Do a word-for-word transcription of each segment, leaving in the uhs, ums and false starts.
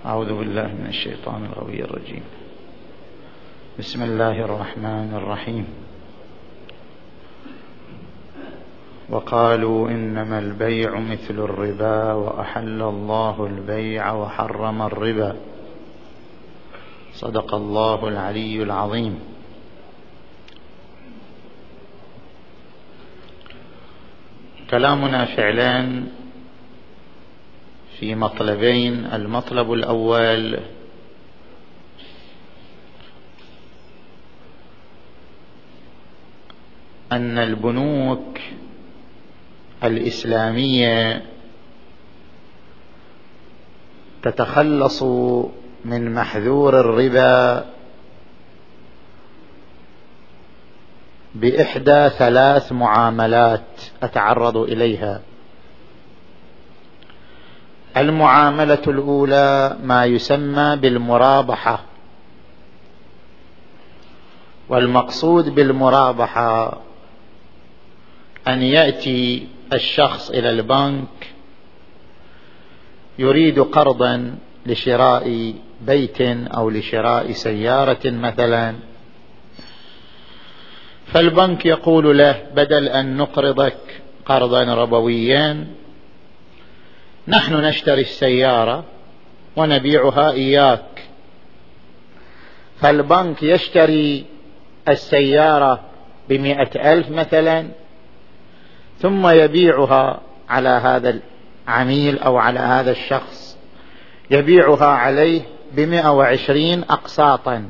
أعوذ بالله من الشيطان الغوي الرجيم. بسم الله الرحمن الرحيم. وقالوا إنما البيع مثل الربا وأحل الله البيع وحرم الربا. صدق الله العلي العظيم. كلامنا فعلا في مطلبين. المطلب الأول أن البنوك الإسلامية تتخلص من محذور الربا بإحدى ثلاث معاملات أتعرض إليها. المعاملة الأولى ما يسمى بالمرابحة، والمقصود بالمرابحة أن يأتي الشخص إلى البنك يريد قرضا لشراء بيت أو لشراء سيارة مثلا، فالبنك يقول له بدل أن نقرضك قرضا ربويا نحن نشتري السيارة ونبيعها إياك. فالبنك يشتري السيارة بمئة ألف مثلا، ثم يبيعها على هذا العميل أو على هذا الشخص يبيعها عليه بمئة وعشرين أقساطا.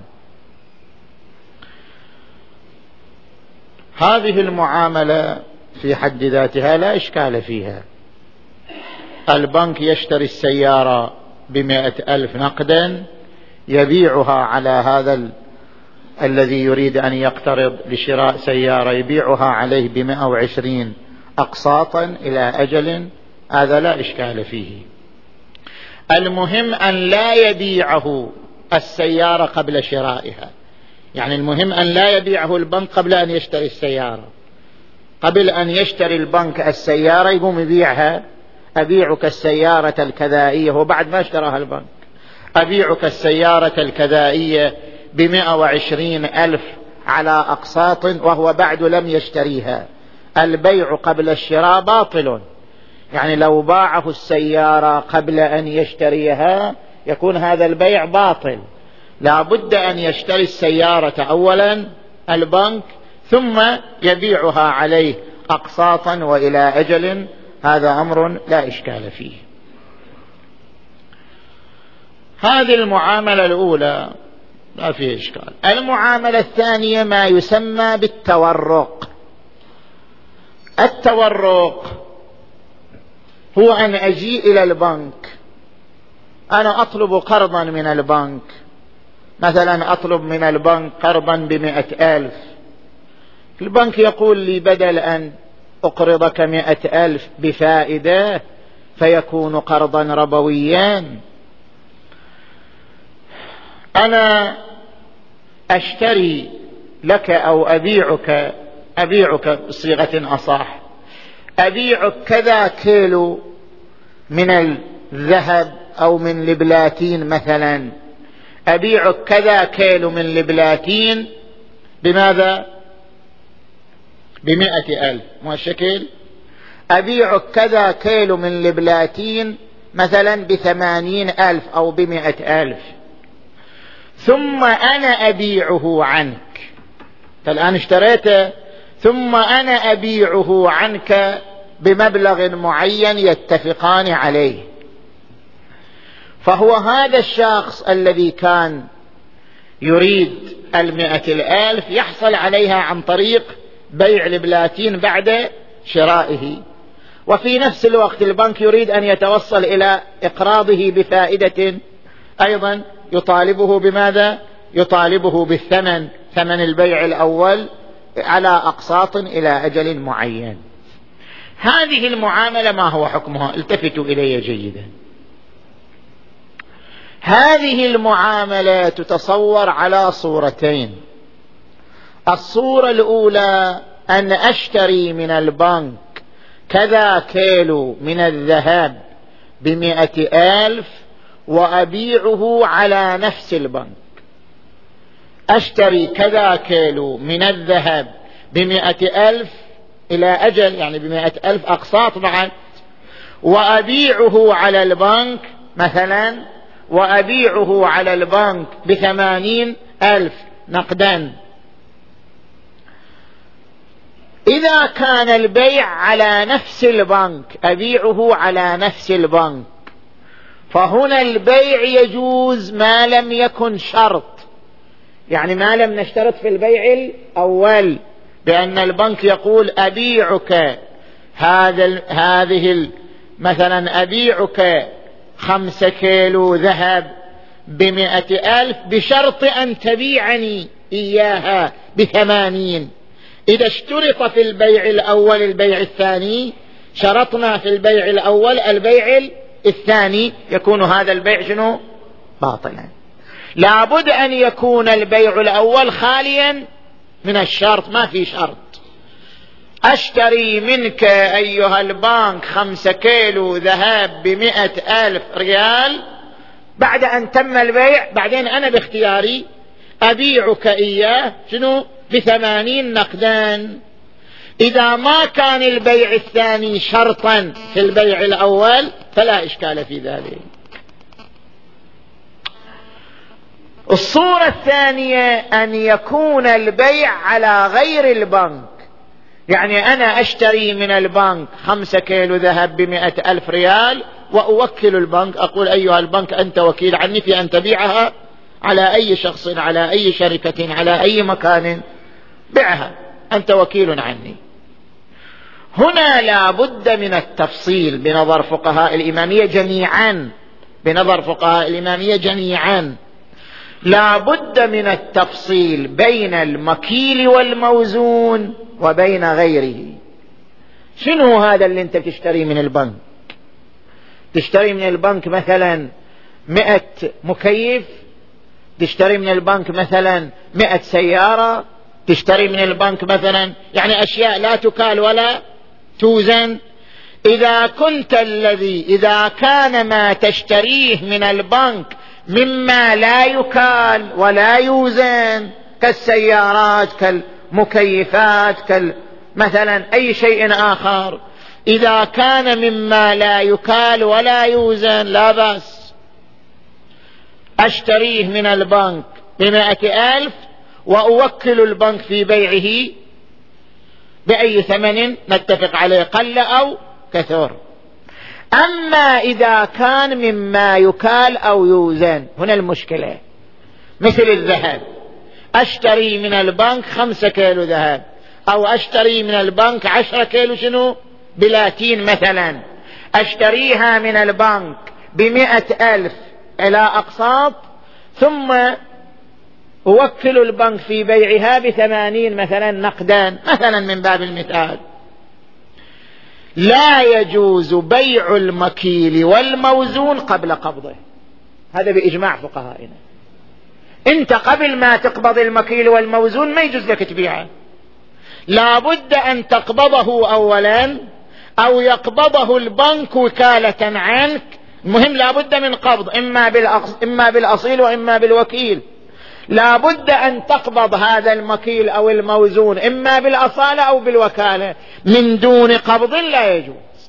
هذه المعاملة في حد ذاتها لا إشكال فيها. البنك يشتري السيارة بمئة ألف نقدا، يبيعها على هذا ال... الذي يريد أن يقترض لشراء سيارة يبيعها عليه بمئة وعشرين أقساطا إلى أجل، هذا لا إشكال فيه. المهم أن لا يبيعه السيارة قبل شرائها، يعني المهم أن لا يبيعه البنك قبل أن يشتري السيارة. قبل أن يشتري البنك السيارة يقوم يبيعها، أبيعك السيارة الكذائية، وبعد ما اشتراها البنك أبيعك السيارة الكذائية بمئة وعشرين ألف على أقساط وهو بعد لم يشتريها. البيع قبل الشراء باطل، يعني لو باعه السيارة قبل أن يشتريها يكون هذا البيع باطل. لا بد أن يشتري السيارة أولا البنك ثم يبيعها عليه أقساطا وإلى أجل، هذا أمر لا إشكال فيه. هذه المعاملة الأولى لا فيه إشكال. المعاملة الثانية ما يسمى بالتورق. التورق هو أن أجي إلى البنك، أنا أطلب قرضا من البنك، مثلا أطلب من البنك قرضا بمئة ألف، البنك يقول لي بدل أن أقرضك مئة ألف بفائدة فيكون قرضا ربويا، أنا أشتري لك أو أبيعك أبيعك بصيغة أصح أبيعك كذا كيلو من الذهب أو من البلاتين مثلا، أبيعك كذا كيلو من البلاتين بماذا؟ بمئة ألف. ما الشكل؟ أبيعك كذا كيلو من البلاتين مثلا بثمانين ألف أو بمئة ألف، ثم أنا أبيعه عنك. فالآن اشتريته ثم أنا أبيعه عنك بمبلغ معين يتفقان عليه. فهو هذا الشخص الذي كان يريد المئة الألف يحصل عليها عن طريق بيع البلاتين بعد شرائه، وفي نفس الوقت البنك يريد أن يتوصل إلى إقراضه بفائدة أيضا، يطالبه بماذا؟ يطالبه بالثمن، ثمن البيع الأول على أقساط إلى أجل معين. هذه المعاملة ما هو حكمها؟ التفتوا إلي جيدا. هذه المعاملة تتصور على صورتين. الصورة الأولى أن أشتري من البنك كذا كيلو من الذهب بمئة ألف، وأبيعه على نفس البنك. أشتري كذا كيلو من الذهب بمئة ألف إلى أجل، يعني بمئة ألف أقساط بعد، وأبيعه على البنك مثلا، وأبيعه على البنك بثمانين ألف نقدا. إذا كان البيع على نفس البنك، أبيعه على نفس البنك، فهنا البيع يجوز ما لم يكن شرط، يعني ما لم نشترط في البيع الأول بأن البنك يقول أبيعك هذا هذه مثلا أبيعك خمسة كيلو ذهب بمئة ألف بشرط أن تبيعني إياها بثمانين. إذا اشترط في البيع الأول البيع الثاني، شرطنا في البيع الأول البيع الثاني، يكون هذا البيع شنو؟ باطلا. لابد أن يكون البيع الأول خاليا من الشرط، ما في شرط. أشتري منك أيها البنك خمسة كيلو ذهب بمئة ألف ريال، بعد أن تم البيع بعدين أنا باختياري أبيعك إياه شنو؟ بثمانين نقدان. إذا ما كان البيع الثاني شرطا في البيع الأول فلا إشكال في ذلك. الصورة الثانية أن يكون البيع على غير البنك، يعني أنا أشتري من البنك خمسة كيلو ذهب بمئة ألف ريال وأوكل البنك، أقول أيها البنك أنت وكيل عني في أن تبيعها على أي شخص، على أي شركة، على أي مكان، بيعها أنت وكيل عني. هنا لا بد من التفصيل بنظر فقهاء الإمامية جميعا، بنظر فقهاء الإمامية جميعا لا بد من التفصيل بين المكيل والموزون وبين غيره. شنو هذا اللي انت تشتري من البنك؟ تشتري من البنك مثلا مئة مكيف، تشتري من البنك مثلا مئة سيارة، تشتري من البنك مثلا يعني أشياء لا تكال ولا توزن. إذا كنت الذي إذا كان ما تشتريه من البنك مما لا يكال ولا يوزن كالسيارات كالمكيفات كمثلا أي شيء آخر، إذا كان مما لا يكال ولا يوزن لا بأس، أشتريه من البنك بمائة ألف وأوكل البنك في بيعه بأي ثمن نتفق عليه قل أو كثر. أما إذا كان مما يكال أو يوزن هنا المشكلة، مثل الذهب، أشتري من البنك خمسة كيلو ذهب، أو أشتري من البنك عشرة كيلو شنو بلاتين مثلا، أشتريها من البنك بمئة ألف إلى أقساط، ثم أوكل البنك في بيعها بثمانين مثلا نقدان مثلا من باب المثال. لا يجوز بيع المكيل والموزون قبل قبضه، هذا بإجماع فقهائنا. انت قبل ما تقبض المكيل والموزون ما يجوز لك تبيعه، لا بد أن تقبضه أولا أو يقبضه البنك وكالة عنك. المهم لا بد من قبض، إما, إما بالأصيل وإما بالوكيل. لا بد أن تقبض هذا المكيل أو الموزون إما بالأصالة أو بالوكالة، من دون قبض لا يجوز.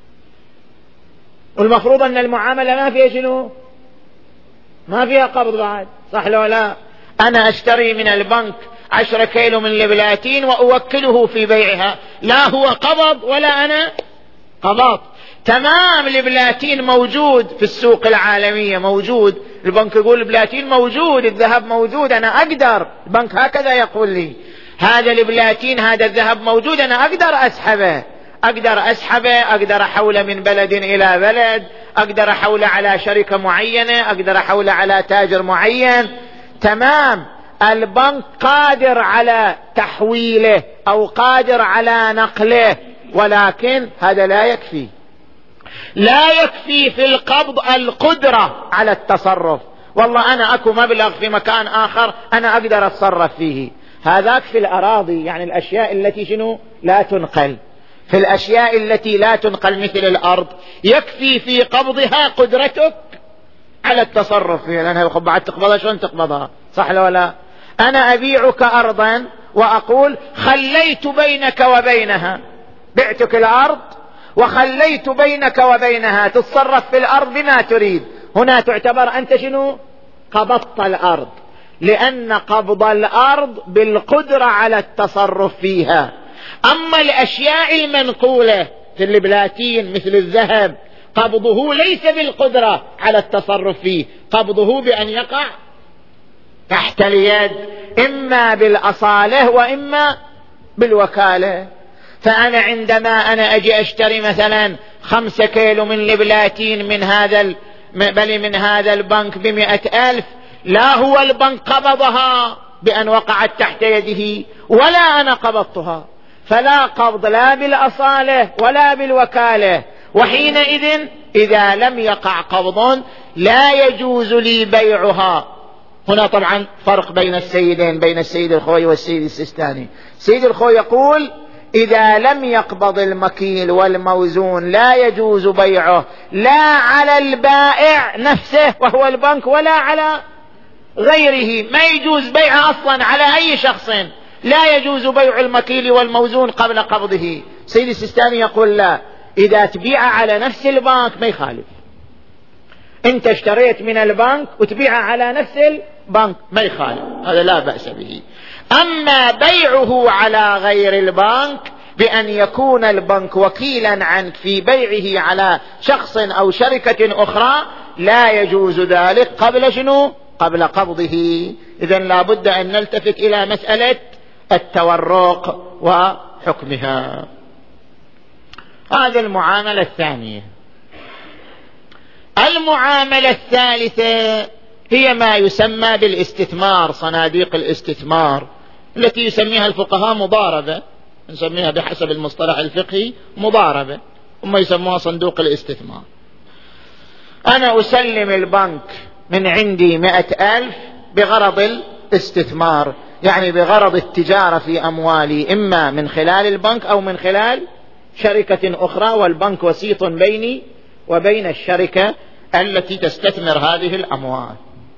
والمفروض أن المعاملة ما فيها شنو؟ ما فيها قبض بعد، صح لو لا؟ أنا أشتري من البنك عشرة كيلو من البلاتين وأوكله في بيعها، لا هو قبض ولا أنا قبضت. تمام، البلاتين موجود في السوق العالمية، موجود، البنك يقول البلاتين موجود، الذهب موجود، أنا أقدر، البنك هكذا يقول لي هذا البلاتين هذا الذهب موجود، أنا أقدر أسحبه، أقدر أسحبه، أقدر أحوله من بلد إلى بلد، أقدر أحوله على شركة معينة، أقدر أحوله على تاجر معين. تمام، البنك قادر على تحويله أو قادر على نقله، ولكن هذا لا يكفي. لا يكفي في القبض القدرة على التصرف، والله أنا أكو مبلغ في مكان آخر أنا أقدر أتصرف فيه، هذاك في الأراضي، يعني الأشياء التي شنو لا تنقل. في الأشياء التي لا تنقل مثل الأرض يكفي في قبضها قدرتك على التصرف فيها، لأنها بعد تقبضها شلون تقبضها؟ صح لو لا؟ أنا أبيعك أرضا وأقول خليت بينك وبينها، بعتك الأرض وخليت بينك وبينها تتصرف في الأرض بما تريد. هنا تعتبر أنت شنو؟ قبضت الأرض، لأن قبض الأرض بالقدرة على التصرف فيها. أما الأشياء المنقولة في البلاتين مثل الذهب قبضه ليس بالقدرة على التصرف فيه، قبضه بأن يقع تحت اليد، إما بالأصالة وإما بالوكالة. فأنا عندما أنا أجي أشتري مثلا خمسة كيلو من البلاتين من هذا بل من هذا البنك بمئة ألف، لا هو البنك قبضها بأن وقعت تحت يده ولا أنا قبضتها، فلا قبض لا بالأصالة ولا بالوكالة. وحينئذ إذا لم يقع قبض لا يجوز لي بيعها. هنا طبعا فرق بين السيدين، بين السيد الخوي والسيد السيستاني. السيد الخوي يقول إذا لم يقبض المكيل والموزون لا يجوز بيعه، لا على البائع نفسه وهو البنك ولا على غيره، ما يجوز بيعه أصلا على أي شخص، لا يجوز بيع المكيل والموزون قبل قبضه. سيد السيستاني يقول لا، إذا تبيع على نفس البنك ما يخالف، انت اشتريت من البنك وتبيعها على نفس البنك ما يخالف، هذا لا بأس به. أما بيعه على غير البنك بأن يكون البنك وكيلا عنك في بيعه على شخص أو شركة أخرى لا يجوز ذلك قبل شنو؟ قبل قبضه. إذن لا بد أن نلتفت إلى مسألة التورق وحكمها. هذه المعاملة الثانية. المعاملة الثالثة هي ما يسمى بالاستثمار، صناديق الاستثمار التي يسميها الفقهاء مضاربة، نسميها بحسب المصطلح الفقهي مضاربة، هم يسموها صندوق الاستثمار. أنا أسلم البنك من عندي مئة ألف بغرض الاستثمار، يعني بغرض التجارة في أموالي، إما من خلال البنك أو من خلال شركة أخرى، والبنك وسيط بيني وبين الشركة التي تستثمر هذه الأموال.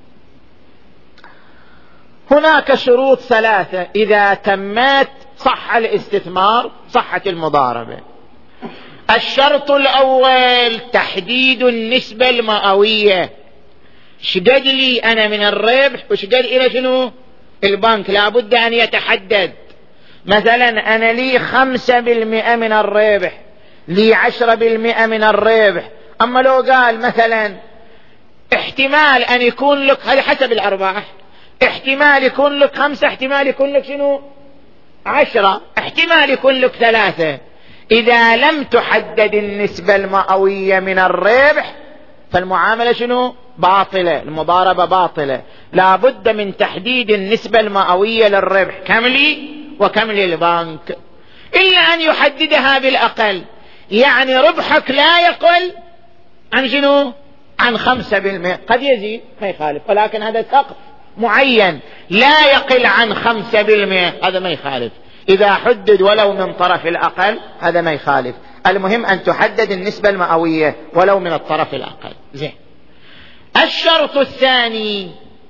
هناك شروط ثلاثة إذا تمت صح الاستثمار، صحت المضاربة. الشرط الأول تحديد النسبة المئوية، شقد لي أنا من الربح وشقد إلى شنو البنك، لابد أن يتحدد. مثلا أنا لي خمسة بالمئة من الربح، لي عشرة بالمئة من الربح. أما لو قال مثلا احتمال أن يكون لك، هذه حسب الأرباح، احتمال يكون لك خمسة، احتمال يكون لك شنو عشرة، احتمال يكون لك ثلاثة. إذا لم تحدد النسبة المئوية من الربح فالمعاملة شنو باطلة، المضاربة باطلة. لا بد من تحديد النسبة المئوية للربح، كم لي وكم للبنك، إلا أن يحددها بالأقل، يعني ربحك لا يقل عن شنو عن خمسة بالمئة، قد يزيد ما يخالف، ولكن هذا سقف معين لا يقل عن خمسة بالمئة، هذا ما يخالف. إذا حدد ولو من طرف الأقل هذا ما يخالف، المهم أن تحدد النسبة المئوية ولو من الطرف الأقل. زين. الشرط الثاني،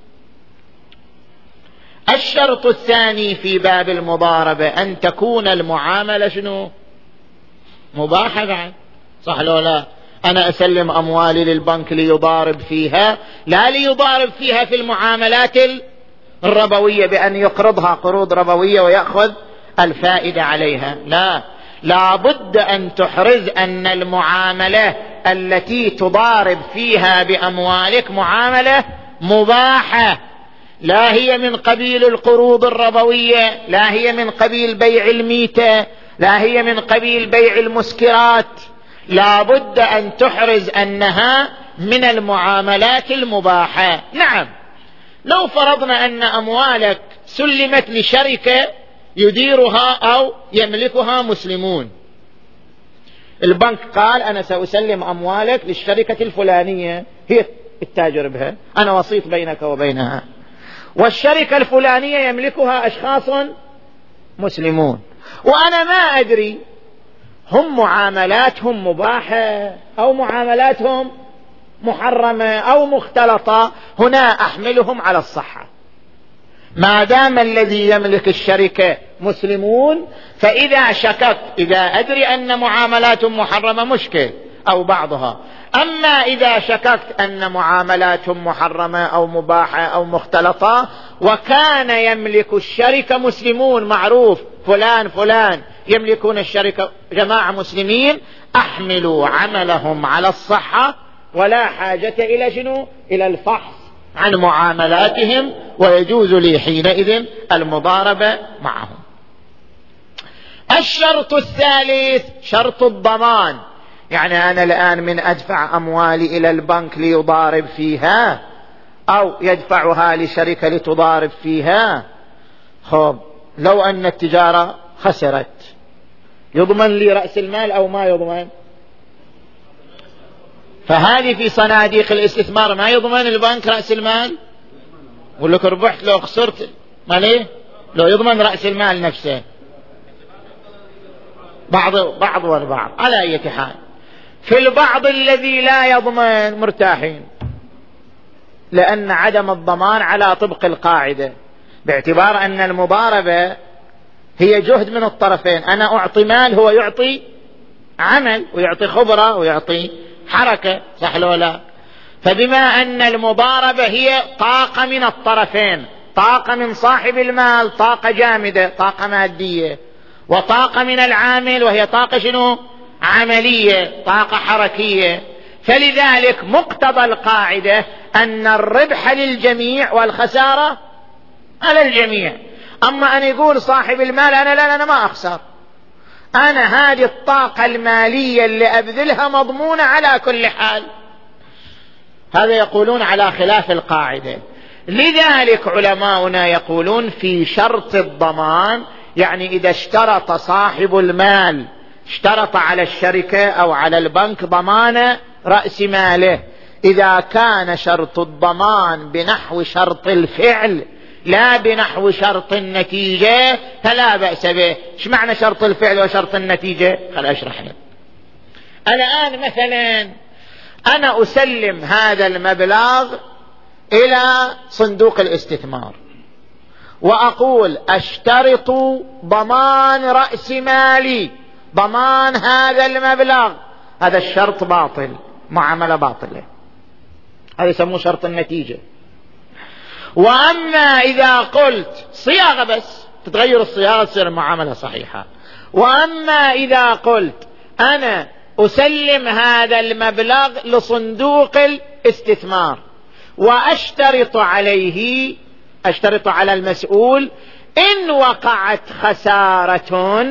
الشرط الثاني في باب المضاربة أن تكون المعاملة شنو مباحة بعد، صح لو لا؟ أنا أسلم أموالي للبنك ليضارب فيها، لا ليضارب فيها في المعاملات الربوية بأن يقرضها قروض ربوية ويأخذ الفائدة عليها، لا، لا بد أن تحرز أن المعاملة التي تضارب فيها بأموالك معاملة مباحة، لا هي من قبيل القروض الربوية، لا هي من قبيل بيع الميتة، لا هي من قبيل بيع المسكرات، لا بد أن تحرز أنها من المعاملات المباحة. نعم، لو فرضنا أن أموالك سلمت لشركة يديرها أو يملكها مسلمون، البنك قال أنا سأسلم أموالك للشركة الفلانية هي التاجر بها، أنا وسيط بينك وبينها، والشركة الفلانية يملكها أشخاص مسلمون، وأنا ما أدري هم معاملاتهم مباحة أو معاملاتهم محرمة أو مختلطة، هنا أحملهم على الصحة ما دام الذي يملك الشركة مسلمون. فإذا شككت، إذا أدري أن معاملاتهم محرمة مشكل أو بعضها، أما إذا شككت أن معاملاتهم محرمة أو مباحة أو مختلطة وكان يملك الشركة مسلمون، معروف فلان فلان يملكون الشركة جماعة مسلمين، أحملوا عملهم على الصحة ولا حاجة إلى شنو؟ إلى الفحص عن معاملاتهم، ويجوز لي حينئذ المضاربة معهم. الشرط الثالث شرط الضمان، يعني أنا الآن من أدفع أموالي إلى البنك ليضارب فيها أو يدفعها لشركة لتضارب فيها، خب لو أن التجارة خسرت يضمن لي رأس المال أو ما يضمن؟ فهذه في صناديق الاستثمار ما يضمن البنك رأس المال، ولك ربحت لو خسرت ما ليه؟ لو يضمن رأس المال نفسه، بعض بعض والبعض. على أي حال في البعض الذي لا يضمن مرتاحين، لأن عدم الضمان على طبق القاعدة، باعتبار أن المضاربة هي جهد من الطرفين، أنا أعطي مال هو يعطي عمل ويعطي خبرة ويعطي حركة، صح لو لا؟ فبما أن المضاربة هي طاقة من الطرفين، طاقة من صاحب المال طاقة جامدة طاقة مادية، وطاقة من العامل وهي طاقة شنو؟ عملية طاقة حركية، فلذلك مقتضى القاعدة أن الربح للجميع والخسارة على الجميع. أما أن يقول صاحب المال أنا لا أنا ما أخسر، أنا هذه الطاقة المالية اللي أبذلها مضمونة على كل حال، هذا يقولون على خلاف القاعدة. لذلك علماؤنا يقولون في شرط الضمان، يعني إذا اشترط صاحب المال اشترط على الشركة أو على البنك ضمان رأس ماله، إذا كان شرط الضمان بنحو شرط الفعل لا بنحو شرط النتيجة فلا بأس به. ايش معنى شرط الفعل وشرط النتيجة؟ خل أشرح لك. الآن مثلا أنا أسلم هذا المبلغ إلى صندوق الاستثمار وأقول أشترط ضمان رأس مالي، ضمان هذا المبلغ، هذا الشرط باطل، معاملة باطلة، هذا يسموه شرط النتيجة. وأما إذا قلت صياغة بس تتغير الصياغة تصير المعاملة صحيحة، وأما إذا قلت أنا أسلم هذا المبلغ لصندوق الاستثمار وأشترط عليه، أشترط على المسؤول إن وقعت خسارة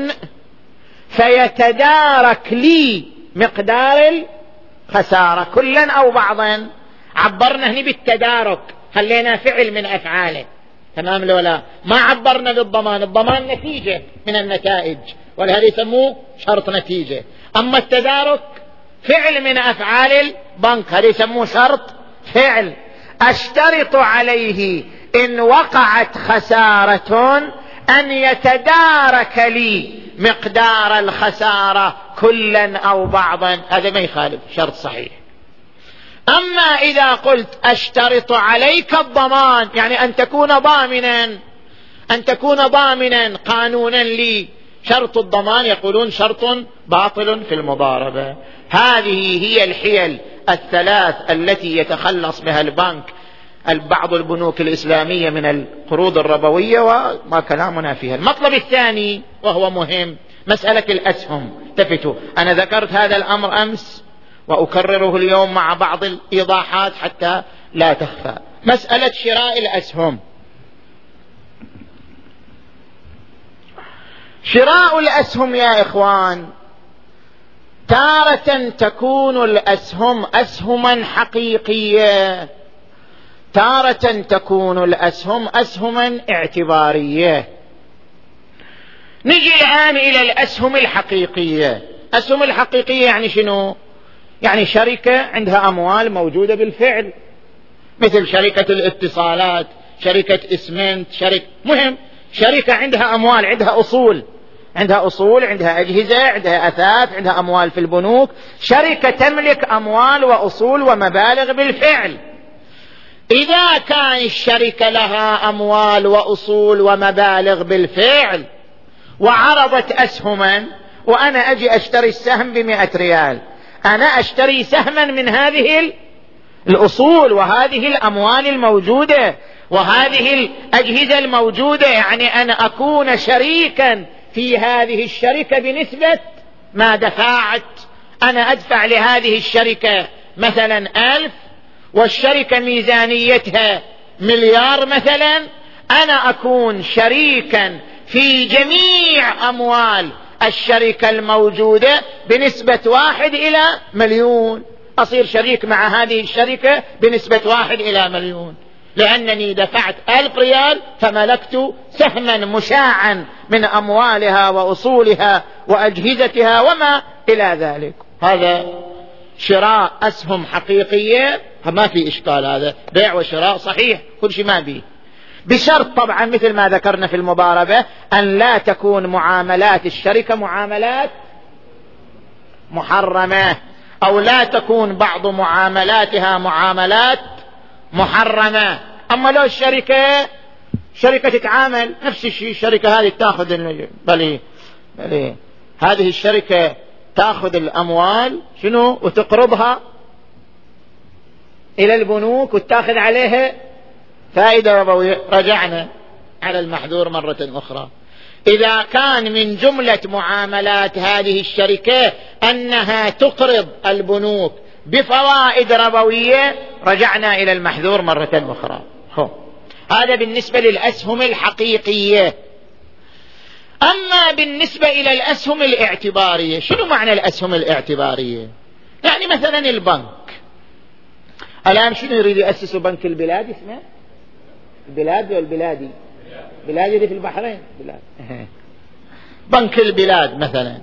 فيتدارك لي مقدار الخسارة كلا أو بعضا. عبرنا هنا بالتدارك، خلينا فعل من أفعاله، تمام لو لا؟ ما عبرنا بالضمان، الضمان نتيجة من النتائج ولهذا يسموه شرط نتيجة. أما التدارك فعل من أفعال البنك، هذا يسموه شرط فعل. أشترط عليه إن وقعت خسارة أن يتدارك لي مقدار الخسارة كلا أو بعضا، هذا ما يخالف، شرط صحيح. أما إذا قلت أشترط عليك الضمان، يعني أن تكون ضامنا، أن تكون ضامنا قانونا لي، شرط الضمان يقولون شرط باطل في المضاربة. هذه هي الحيل الثلاث التي يتخلص بها البنك بعض البنوك الإسلامية من القروض الربوية، وما كلامنا فيها. المطلب الثاني وهو مهم، مسألة الأسهم. التفتوا، أنا ذكرت هذا الأمر أمس وأكرره اليوم مع بعض الإيضاحات حتى لا تخفى. مسألة شراء الأسهم. شراء الأسهم يا إخوان تارة تكون الأسهم أسهما حقيقية، تارة تكون الأسهم أسهما اعتبارية. نجي الآن إلى الأسهم الحقيقية. أسهم الحقيقية يعني شنو؟ يعني شركة عندها أموال موجودة بالفعل، مثل شركة الاتصالات، شركة إسمنت، شركة مهم، شركة عندها أموال، عندها أصول، عندها أصول، عندها أجهزة، عندها أثاث، عندها أموال في البنوك. شركة تملك أموال وأصول ومبالغ بالفعل. إذا كان الشركة لها أموال وأصول ومبالغ بالفعل وعرضت أسهما، وأنا أجي أشتري السهم بمئة ريال، أنا أشتري سهما من هذه الأصول وهذه الأموال الموجودة وهذه الأجهزة الموجودة، يعني أنا أكون شريكا في هذه الشركة بنسبة ما دفعت. أنا أدفع لهذه الشركة مثلا ألف، والشركة ميزانيتها مليار مثلا، أنا أكون شريكا في جميع أموال الشركة الموجودة بنسبة واحد إلى مليون. أصير شريك مع هذه الشركة بنسبة واحد إلى مليون، لأنني دفعت ألف ريال فملكت سهما مشاعا من أموالها وأصولها وأجهزتها وما إلى ذلك. هذا شراء أسهم حقيقية، ما في إشكال، هذا بيع وشراء صحيح، كل شيء ما بيه، بشرط طبعا مثل ما ذكرنا في المضاربة أن لا تكون معاملات الشركة معاملات محرمة، أو لا تكون بعض معاملاتها معاملات محرمة. أما لو الشركة شركة تتعامل نفس الشيء، الشركة هذه تأخذ بل بل هذه الشركة تأخذ الأموال شنو وتقرضها إلى البنوك وتأخذ عليها فائدة ربوية، رجعنا على المحذور مرة أخرى. إذا كان من جملة معاملات هذه الشركة أنها تقرض البنوك بفوائد ربوية، رجعنا إلى المحذور مرة أخرى. هو. هذا بالنسبة للأسهم الحقيقية. أما بالنسبة إلى الأسهم الاعتبارية، شنو معنى الأسهم الاعتبارية؟ يعني مثلا البنك الآن شنو يريد يأسسوا بنك البلاد، اسمه البلاد والبلادي، بلادي دي في البحرين بلاد. بنك البلاد مثلا،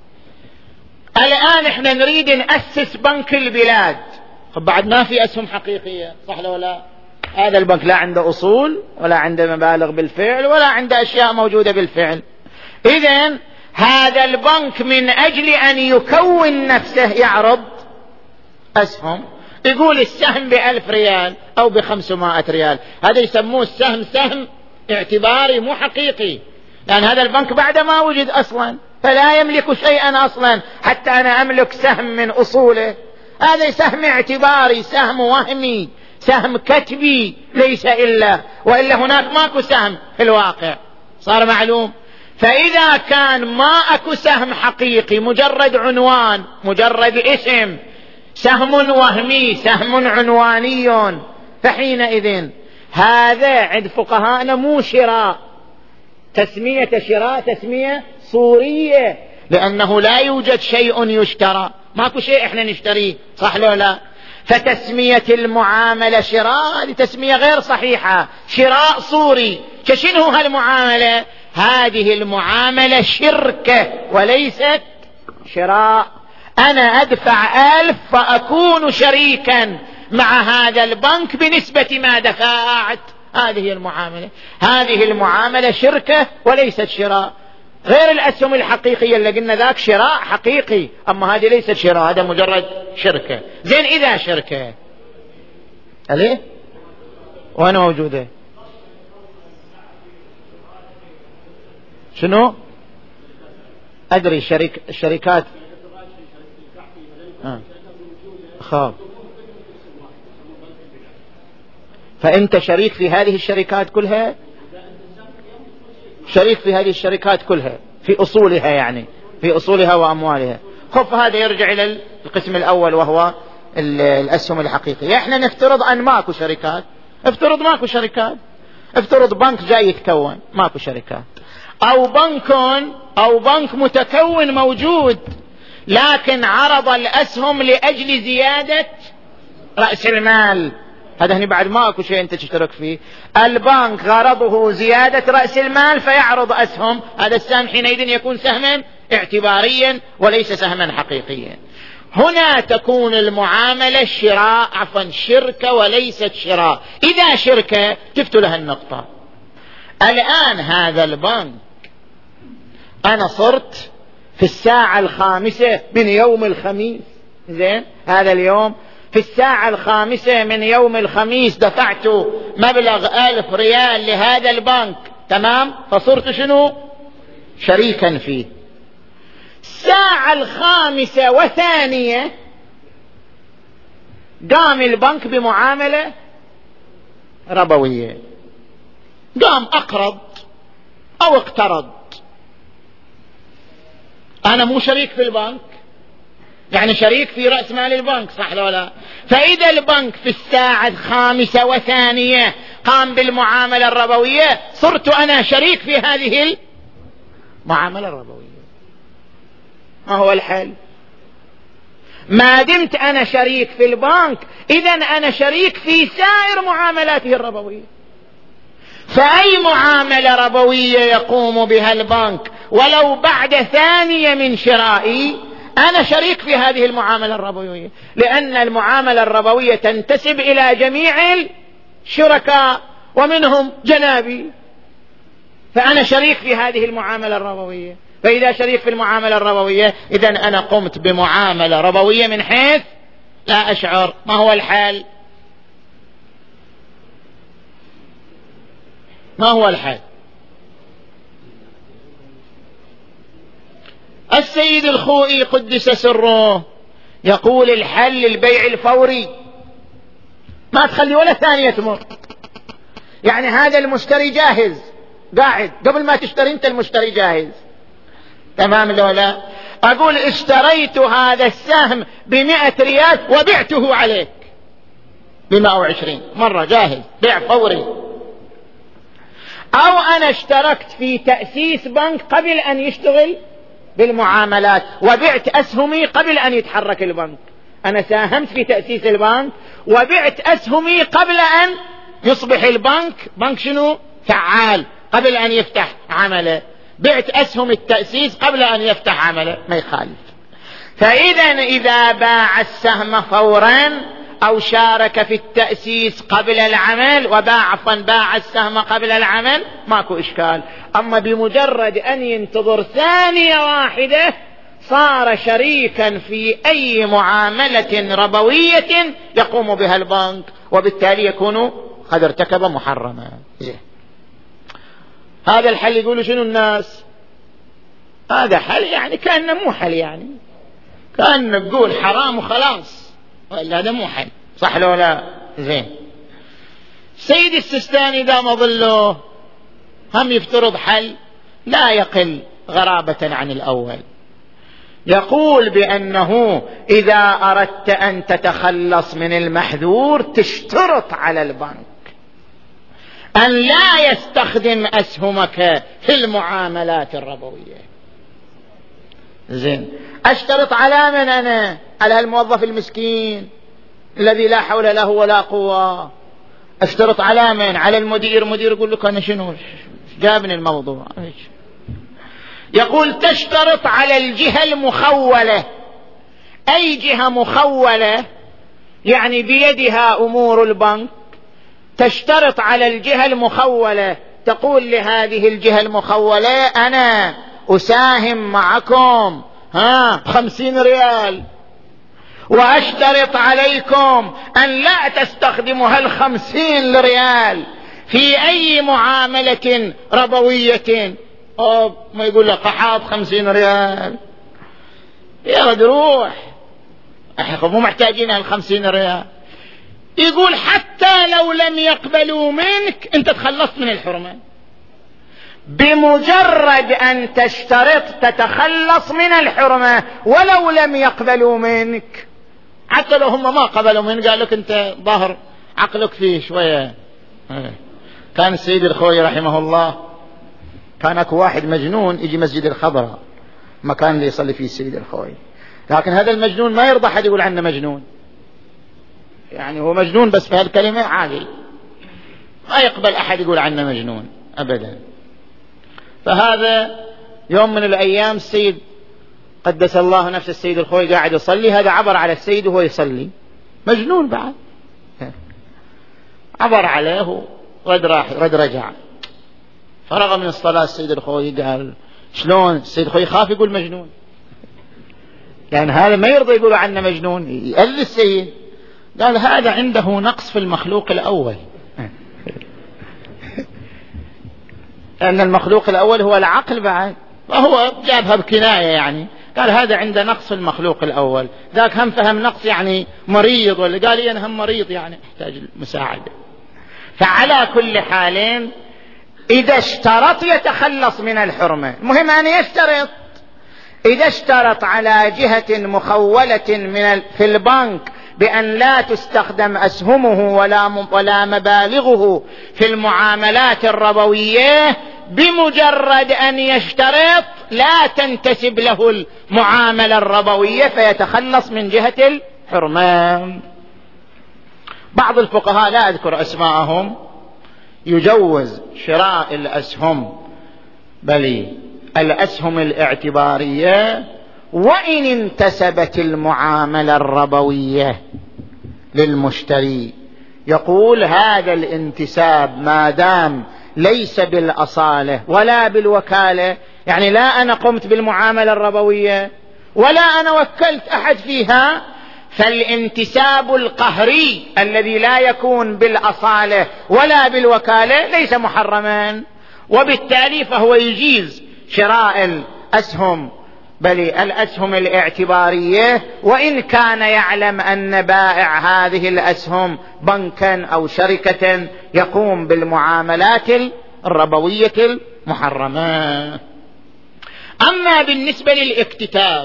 الآن احنا نريد نأسس بنك البلاد، بعد ما في أسهم حقيقية، صح ولا لا؟ هذا البنك لا عنده أصول ولا عنده مبالغ بالفعل ولا عنده أشياء موجودة بالفعل. إذن هذا البنك من أجل أن يكون نفسه يعرض أسهم، يقول السهم بألف ريال أو بخمسمائة ريال، هذا يسموه السهم سهم اعتباري مو حقيقي، لأن هذا البنك بعد ما وجد أصلا فلا يملك شيئا أصلا حتى أنا أملك سهم من أصوله. هذا سهم اعتباري، سهم وهمي، سهم كتبي، ليس إلا وإلا هناك ماكو سهم في الواقع، صار معلوم. فإذا كان ما أكو سهم حقيقي، مجرد عنوان، مجرد اسم، سهم وهمي، سهم عنواني، فحينئذ هذا عند فقهاءنا مو شراء، تسمية شراء تسمية صورية، لأنه لا يوجد شيء يشترى، ماكو شيء احنا نشتريه، صح لو لا؟ فتسمية المعاملة شراء هذه تسمية غير صحيحة، شراء صوري. شنو هالمعاملة؟ هذه المعاملة شركة وليست شراء. أنا أدفع ألف فأكون شريكا مع هذا البنك بنسبة ما دفعت، هذه المعاملة. هذه المعاملة شركة وليست شراء، غير الأسهم الحقيقية اللي قلنا ذاك شراء حقيقي، أما هذه ليست شراء، هذا مجرد شركة. زين إذا شركة أليه وأنا موجودة شنو أدري شركة الشركات آه. خاب فأنت شريك في هذه الشركات كلها، شريك في هذه الشركات كلها في أصولها، يعني في أصولها وأموالها. خف هذا يرجع إلى القسم الأول وهو الأسهم الحقيقية. احنا نفترض أن ماكو شركات، افترض ماكو شركات، افترض بنك جاي يتكون ماكو شركات، أو بنك أو بنك متكون موجود لكن عرض الأسهم لأجل زيادة رأس المال، هذا هني بعد ماكو شيء أنت تشترك فيه. البنك غرضه زيادة رأس المال فيعرض أسهم، هذا السهم حينئذ يكون سهما اعتباريا وليس سهما حقيقيا. هنا تكون المعاملة شراء، عفوا شركة وليست شراء. إذا شركة تفتوا لها النقطة. الآن هذا البنك أنا صرت في الساعة الخامسة من يوم الخميس، زين، هذا اليوم في الساعة الخامسة من يوم الخميس دفعت مبلغ ألف ريال لهذا البنك، تمام، فصرت شنو؟ شريكا فيه. الساعة الخامسة وثانية قام البنك بمعاملة ربوية، قام أقرض أو اقترض. أنا مو شريك في البنك، يعني شريك في رأس مال البنك، صح لو لا؟ فإذا البنك في الساعة الخامسة وثانية قام بالمعاملة الربوية، صرت أنا شريك في هذه المعاملة الربوية. ما هو الحل؟ ما دمت أنا شريك في البنك، إذن أنا شريك في سائر معاملاته الربوية. فأي معاملة ربوية يقوم بها البنك ولو بعد ثانية من شرائي، أنا شريك في هذه المعاملة الربوية، لأن المعاملة الربوية تنتسب إلى جميع الشركاء ومنهم جنابي، فأنا شريك في هذه المعاملة الربوية. فإذا شريك في المعاملة الربوية، إذن أنا قمت بمعاملة ربوية من حيث لا أشعر. ما هو الحل؟ ما هو الحل؟ السيد الخوئي قدس سره يقول الحل البيع الفوري، ما تخلي ولا ثانية تمر. يعني هذا المشتري جاهز قاعد، قبل ما تشتري انت المشتري جاهز، تمام لو لا؟ أقول اشتريت هذا السهم بمئة ريال وبعته عليك بمئة وعشرين، مرة جاهز، بيع فوري. أو أنا اشتركت في تأسيس بنك قبل أن يشتغل بالمعاملات وبعت أسهمي قبل أن يتحرك البنك. أنا ساهمت في تأسيس البنك وبعت أسهمي قبل أن يصبح البنك بنك شنو؟ فعال، قبل أن يفتح عمله، بعت أسهم التأسيس قبل أن يفتح عمله، ما يخالف. فإذا إذا باع السهم فورا أو شارك في التأسيس قبل العمل وباع عفوا باع السهم قبل العمل، ماكو إشكال. أما بمجرد أن ينتظر ثانية واحدة صار شريكا في أي معاملة ربوية يقوم بها البنك، وبالتالي يكون قد ارتكب محرما. هذا الحل يقولوا شنو الناس؟ هذا حل يعني كأنه مو حل، يعني كأنه تقول حرام وخلاص، وإلا هذا مو حل، صح لو لا؟ زين. سيد السيستاني دام ظله هم يفترض حل لا يقل غرابة عن الأول، يقول بأنه إذا أردت أن تتخلص من المحذور تشترط على البنك أن لا يستخدم أسهمك في المعاملات الربوية. زين، أشترط على من أنا؟ على الموظف المسكين الذي لا حول له ولا قوة؟ أشترط على من؟ على المدير، مدير يقول لك أنا شنو جابني الموضوع. يقول تشترط على الجهة المخولة. أي جهة مخولة؟ يعني بيدها أمور البنك، تشترط على الجهة المخولة، تقول لهذه الجهة المخولة أنا أساهم معكم ها خمسين ريال، وأشترط عليكم أن لا تستخدموا هالخمسين ريال في أي معاملة ربوية. أوه ما يقول لك قحاط خمسين ريال، يا رد روح، احنا مو محتاجين هالخمسين ريال. يقول حتى لو لم يقبلوا منك انت تخلصت من الحرمة، بمجرد أن تشترط تتخلص من الحرمة ولو لم يقبلوا منك. حتى لو هم ما قبلوا منك قال لك أنت ظهر عقلك فيه شوية. كان السيد الخوئي رحمه الله كان اكو واحد مجنون يجي مسجد الخضراء، مكان اللي يصلي فيه السيد الخوئي، لكن هذا المجنون ما يرضى حد يقول عنه مجنون، يعني هو مجنون بس في هالكلمة عادي، ما يقبل أحد يقول عنه مجنون أبدا. فهذا يوم من الأيام السيد قدس الله نفس السيد الخوئي قاعد يصلي، هذا عبر على السيد وهو يصلي، مجنون بعد، عبر عليه ورد راح رد رجع. فرغ من الصلاة السيد الخوئي قال شلون السيد خوي يخاف يقول مجنون، يعني هذا ما يرضى يقول عنه مجنون، يأذي السيد. قال هذا عنده نقص في المخلوق الأول، لأن المخلوق الأول هو العقل بعد، وهو جابها بكناية يعني، قال هذا عنده نقص في المخلوق الأول. ذاك هم فهم نقص يعني مريض، ولا قال أنا هم مريض يعني يحتاج المساعدة. فعلى كل حال إذا اشترط يتخلص من الحرمة، المهم أن يشترط. إذا اشترط على جهة مخولة من في البنك بأن لا تستخدم أسهمه ولا ولا مبالغه في المعاملات الربوية، بمجرد أن يشترط لا تنتسب له المعاملة الربوية فيتخلص من جهة الحرمان. بعض الفقهاء لا أذكر أسماءهم يجوز شراء الأسهم، بل الأسهم الاعتبارية وإن انتسبت المعاملة الربوية للمشتري. يقول هذا الانتساب ما دام ليس بالأصالة ولا بالوكالة، يعني لا أنا قمت بالمعاملة الربوية ولا أنا وكلت أحد فيها، فالانتساب القهري الذي لا يكون بالأصالة ولا بالوكالة ليس محرما، وبالتالي فهو يجيز شراء الأسهم، بل الأسهم الاعتبارية، وإن كان يعلم أن بائع هذه الأسهم بنكا أو شركة يقوم بالمعاملات الربوية المحرمة. أما بالنسبة للاكتتاب،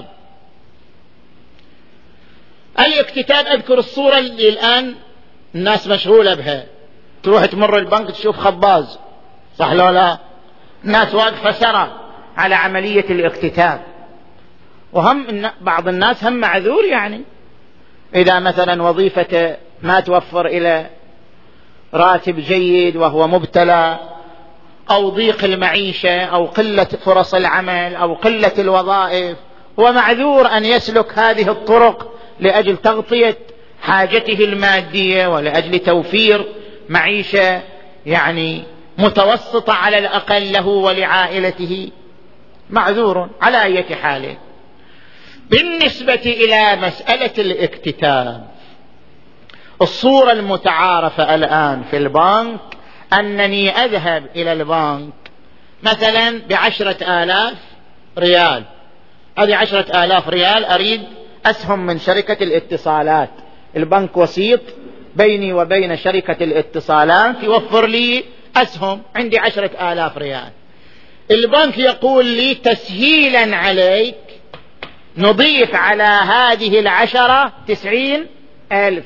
الاكتتاب أذكر الصورة اللي الآن الناس مشغولة بها، تروح تمر البنك تشوف خباز، صح لو لا؟ الناس واقفة سرى على عملية الاكتتاب، وهم بعض الناس هم معذور، يعني إذا مثلا وظيفة ما توفر إلى راتب جيد وهو مبتلى، أو ضيق المعيشة أو قلة فرص العمل أو قلة الوظائف، هو معذور أن يسلك هذه الطرق لأجل تغطية حاجته المادية ولأجل توفير معيشة يعني متوسطة على الأقل له ولعائلته، معذور على أي حال. بالنسبة إلى مسألة الاكتتاب، الصورة المتعارفة الآن في البنك أنني أذهب إلى البنك مثلا بعشرة آلاف ريال، هذه عشرة آلاف ريال أريد أسهم من شركة الاتصالات، البنك وسيط بيني وبين شركة الاتصالات يوفر لي أسهم، عندي عشرة آلاف ريال. البنك يقول لي تسهيلا عليك نضيف على هذه العشرة تسعين ألف،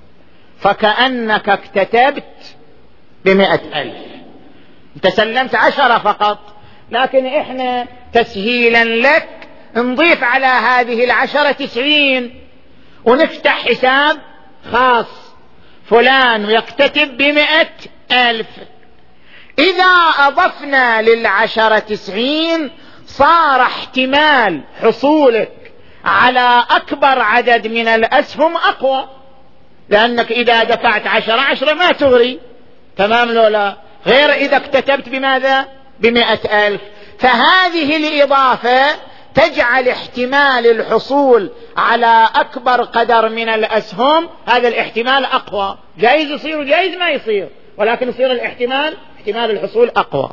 فكأنك اكتتبت بمئة ألف، انت سلمت عشرة فقط، لكن احنا تسهيلا لك نضيف على هذه العشرة تسعين ونفتح حساب خاص، فلان يكتتب بمئة ألف. إذا أضفنا للعشرة تسعين صار احتمال حصولك على أكبر عدد من الأسهم أقوى، لأنك إذا دفعت عشرة عشرة ما تغري، تمام لولا، غير إذا اكتتبت بماذا؟ بمئة ألف. فهذه الإضافة تجعل احتمال الحصول على أكبر قدر من الأسهم هذا الاحتمال أقوى، جائز يصير وجائز ما يصير، ولكن يصير الاحتمال احتمال الحصول أقوى.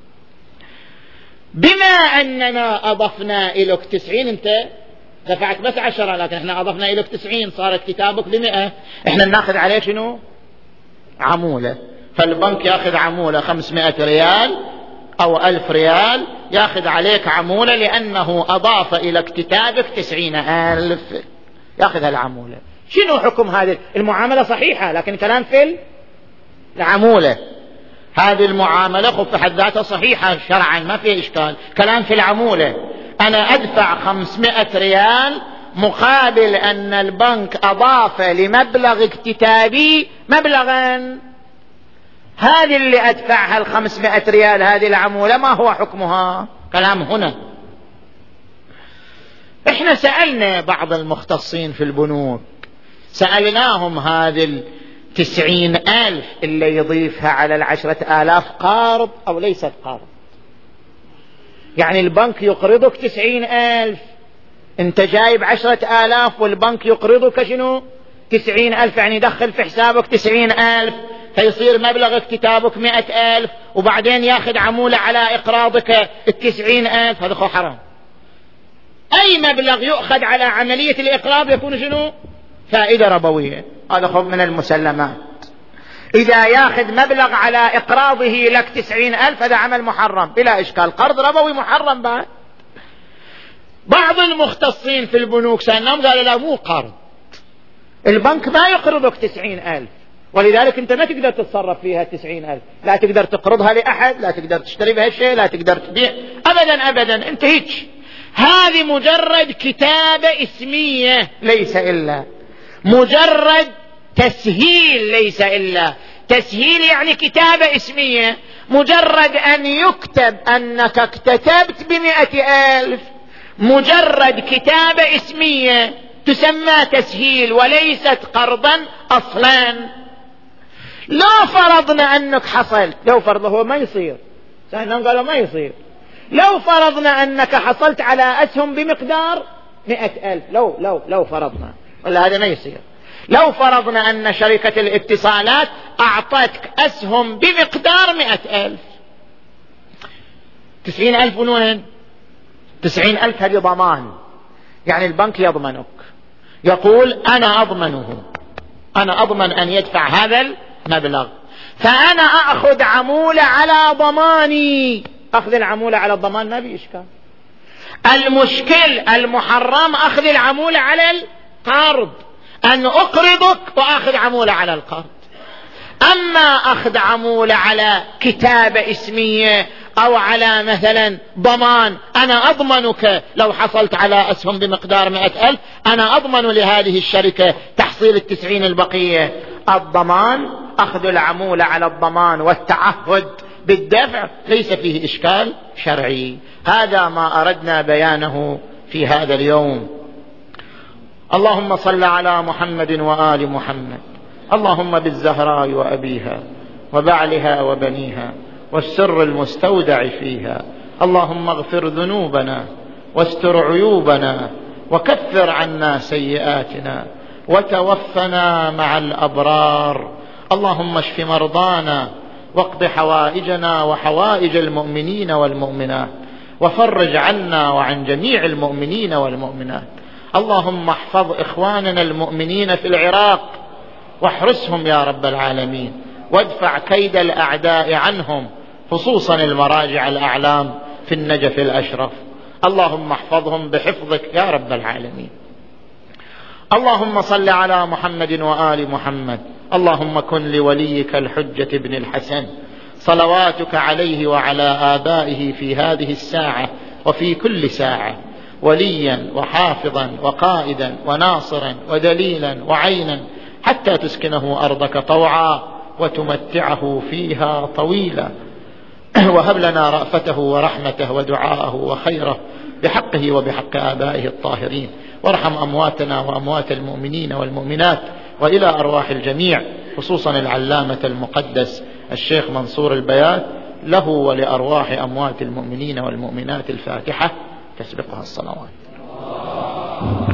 بما أننا أضفنا إليك تسعين، أنت دفعت بس عشرة لكن احنا أضفنا إليك تسعين، صارت كتابك بمئة، احنا ناخذ عليه شنو؟ عمولة. فالبنك ياخذ عمولة خمسمائة ريال أو ألف ريال، ياخذ عليك عمولة لأنه أضاف إلى كتابك تسعين ألف، ياخذ العمولة. شنو حكم هذه المعاملة؟ صحيحة، لكن كلام في العمولة، هذه المعاملة خف حد ذاتها صحيحة شرعا ما في إشكال، كلام في العمولة. أنا أدفع خمسمائة ريال مقابل أن البنك أضاف لمبلغ اكتتابي مبلغا، هذه اللي أدفعها الخمسمائة ريال هذه العمولة ما هو حكمها؟ كلام هنا. احنا سألنا بعض المختصين في البنوك، سألناهم هذه التسعين ألف اللي يضيفها على العشرة آلاف قارض أو ليست قارض؟ يعني البنك يقرضك تسعين ألف، أنت جايب عشرة آلاف والبنك يقرضك شنو؟ تسعين ألف، يعني يدخل في حسابك تسعين ألف، فيصير مبلغ اكتتابك مئة ألف، وبعدين ياخذ عمولة على إقراضك التسعين ألف. هذا خو حرام. أي مبلغ يؤخذ على عملية الإقراض يكون شنو؟ فائدة ربوية. هذا خو من المسلمات. إذا ياخذ مبلغ على إقراضه لك تسعين ألف هذا عمل محرم بلا إشكال، قرض ربوي محرم بعد. بعض المختصين في البنوك سألناهم قالوا لا، مو قرض، البنك ما يقرضك تسعين ألف، ولذلك أنت ما تقدر تتصرف فيها تسعين ألف، لا تقدر تقرضها لأحد، لا تقدر تشتري بها شيء، لا تقدر تبيع أبدا أبدا. أنت هيك، هذه مجرد كتابة اسمية ليس إلا، مجرد تسهيل ليس إلا. تسهيل يعني كتابة اسمية، مجرد أن يكتب أنك اكتتبت بمئة ألف، مجرد كتابة اسمية تسمى تسهيل وليست قرضا أصلا. لا فرضنا أنك حصلت، لو فرضه هو ما يصير، سألنا قالوا ما يصير. لو فرضنا أنك حصلت على أسهم بمقدار مئة ألف، لو لو لو فرضنا، ولا هذا ما يصير. لو فرضنا أن شركة الاتصالات أعطتك أسهم بمقدار مئة ألف، تسعين ألف من وين؟ تسعين ألف هذه ضمان، يعني البنك يضمنك، يقول أنا أضمنه، أنا أضمن أن يدفع هذا المبلغ، فأنا أخذ عمولة على ضماني. أخذ العمولة على الضمان ما بإشكال. المشكل المحرم أخذ العمولة على القرض، أن أقرضك وأخذ عمولة على القرض. أما أخذ عمولة على كتابة اسمية أو على مثلا ضمان، أنا أضمنك لو حصلت على أسهم بمقدار مئة ألف، أنا أضمن لهذه الشركة تحصيل التسعين البقية. الضمان، أخذ العمولة على الضمان والتعهد بالدفع ليس فيه إشكال شرعي. هذا ما أردنا بيانه في هذا اليوم. اللهم صل على محمد وآل محمد. اللهم بالزهراء وأبيها وبعلها وبنيها والسر المستودع فيها، اللهم اغفر ذنوبنا واستر عيوبنا وكفر عنا سيئاتنا وتوفنا مع الأبرار. اللهم اشف مرضانا واقض حوائجنا وحوائج المؤمنين والمؤمنات وفرج عنا وعن جميع المؤمنين والمؤمنات. اللهم احفظ إخواننا المؤمنين في العراق واحرسهم يا رب العالمين، وادفع كيد الأعداء عنهم، خصوصا المراجع الأعلام في النجف الأشرف. اللهم احفظهم بحفظك يا رب العالمين. اللهم صل على محمد وآل محمد. اللهم كن لوليك الحجة بن الحسن صلواتك عليه وعلى آبائه في هذه الساعة وفي كل ساعة وليا وحافظا وقائدا وناصرا ودليلا وعينا، حتى تسكنه أرضك طوعا وتمتعه فيها طويلا. وهب لنا رأفته ورحمته ودعاءه وخيره بحقه وبحق آبائه الطاهرين، وارحم أمواتنا وأموات المؤمنين والمؤمنات، وإلى أرواح الجميع، خصوصا العلامة المقدس الشيخ منصور البيات، له ولأرواح أموات المؤمنين والمؤمنات الفاتحة تسبقها الصلوات.